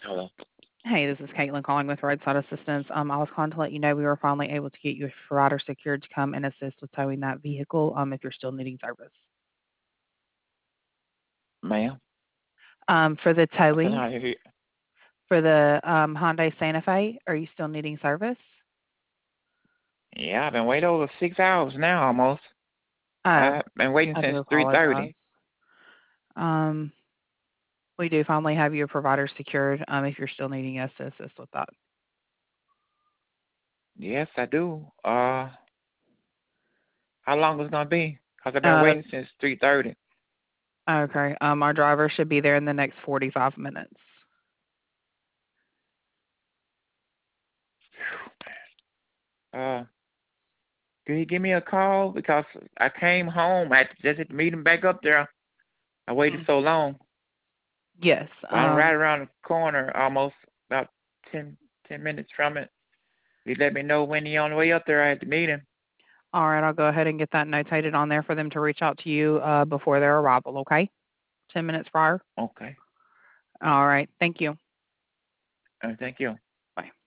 Hello. Hey, this is Caitlin calling with Roadside Assistance. I was calling to let you know we were finally able to get you a provider secured to come and assist with towing that vehicle, if you're still needing service. Ma'am, For the I can towing hardly hear. for the Hyundai Santa Fe, are you still needing service? Yeah, I've been waiting over 6 hours now almost. Oh, I've been waiting I do since 3:30. apologize. Um, we do finally have you a provider secured, if you're still needing us to assist with that. Yes, I do. How long is it gonna be? Cause I've been Uh, waiting since 3:30. okay. Our driver should be there in the next 45 minutes. Uh, could he give me a call because I came home. I just had to meet him back up there. I waited Mm. so long. Yes. But I'm right around the corner, almost about 10 minutes from it. He let me know when he on the way up there. I had to meet him. All right, I'll go ahead and get that notated on there for them to reach out to you before their arrival, okay? 10 minutes prior. Okay. All right, thank you. Thank you. Bye.